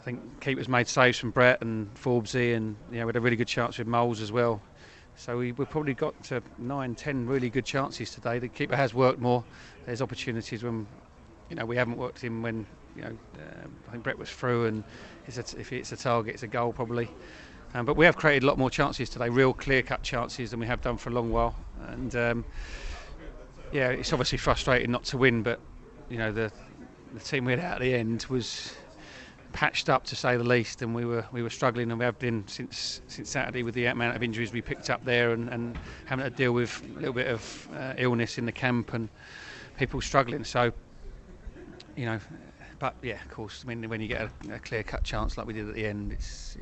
think keepers made saves from Brett and Forbesy, and we had a really good chance with Moles as well. So we've probably got to 9-10 really good chances today. The keeper has worked more. There's opportunities when we haven't worked him when I think Brett was through, and if it's a target, it's a goal probably. But we have created a lot more chances today, real clear-cut chances, than we have done for a long while. And it's obviously frustrating not to win, but the team we had out at the end was patched up, to say the least, and we were struggling, and we have been since Saturday with the amount of injuries we picked up there, and having to deal with a little bit of illness in the camp and people struggling. So, but yeah, of course, when you get a clear-cut chance like we did at the end,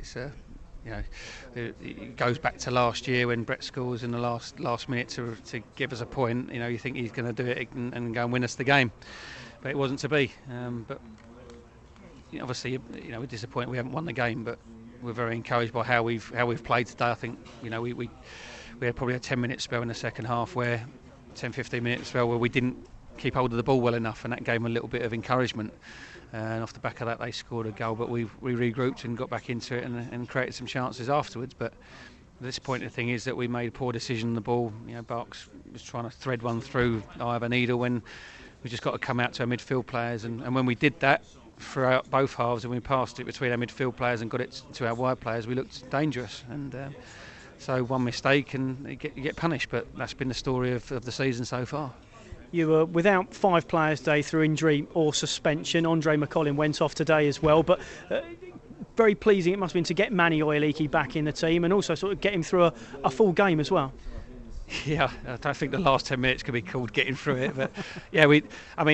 it goes back to last year when Brett scores in the last minute to give us a point. You think he's going to do it and go and win us the game, but it wasn't to be. But obviously, we're disappointed we haven't won the game, but we're very encouraged by how we've played today. I think we had probably a 10-minute spell in the second half, 10-15 minute spell where we didn't keep hold of the ball well enough, and that gave them a little bit of encouragement. And off the back of that, they scored a goal, but we regrouped and got back into it and created some chances afterwards. But the disappointing thing is that we made a poor decision on the ball. Barks was trying to thread one through either needle when we just got to come out to our midfield players, and when we did that throughout both halves, and we passed it between our midfield players and got it to our wide players, we looked dangerous. And so one mistake and you get punished, but that's been the story of the season so far. You were without 5 players today through injury or suspension. Andre McCollin went off today as well, but very pleasing it must have been to get Manny Oyeleke back in the team and also sort of get him through a full game as well. Yeah, I don't think the last 10 minutes could be called getting through it, but yeah, it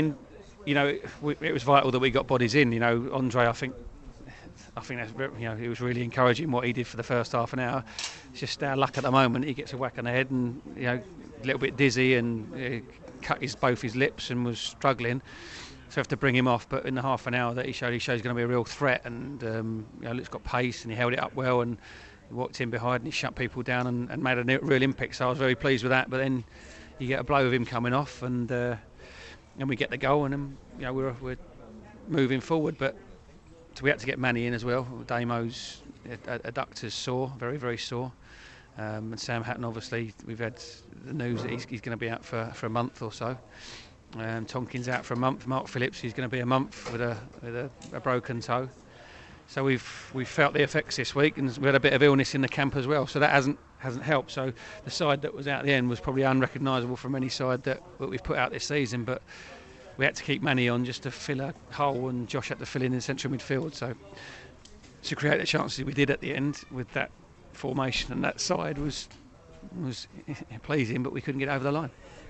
was vital that we got bodies in. Andre, I think that's it was really encouraging what he did for the first half an hour. It's just our luck at the moment. He gets a whack on the head and a little bit dizzy and cut both his lips and was struggling, so we have to bring him off. But in the half an hour that he showed he's going to be a real threat, and Luke's got pace and he held it up well, and he walked in behind and he shut people down and made a real impact. So I was very pleased with that. But then you get a blow of him coming off, and we get the goal, and we're moving forward. But we had to get Manny in as well. Damo's adductors sore, very very sore. And Sam Hatton, obviously, we've had the news that he's going to be out for a month or so. Tonkin's out for a month. Mark Phillips, he's going to be a month with a broken toe. So we've felt the effects this week, and we had a bit of illness in the camp as well. So that hasn't helped. So the side that was out at the end was probably unrecognisable from any side that we've put out this season. But we had to keep Manny on just to fill a hole, and Josh had to fill in central midfield. So to create the chances we did at the end with that formation and that side was pleasing, but we couldn't get over the line.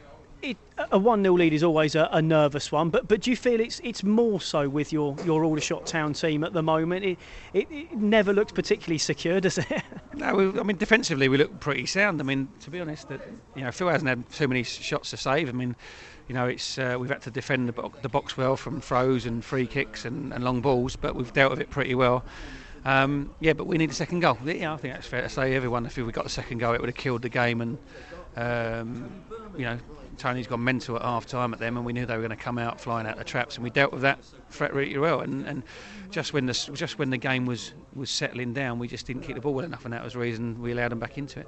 A 1-0 lead is always a nervous one, but do you feel it's more so with your Aldershot Town team at the moment? It never looks particularly secure, does it? No, defensively we look pretty sound. To be honest, Phil hasn't had too many shots to save. It's we've had to defend the box well from throws and free kicks and long balls, but we've dealt with it pretty well. But we need a second goal. I think that's fair to say. Everyone, if we got a second goal, it would have killed the game. And Tony's gone mental at half time at them, and we knew they were going to come out flying out the traps, and we dealt with that threat really well. And just when the game was settling down, we just didn't keep the ball well enough, and that was the reason we allowed them back into it.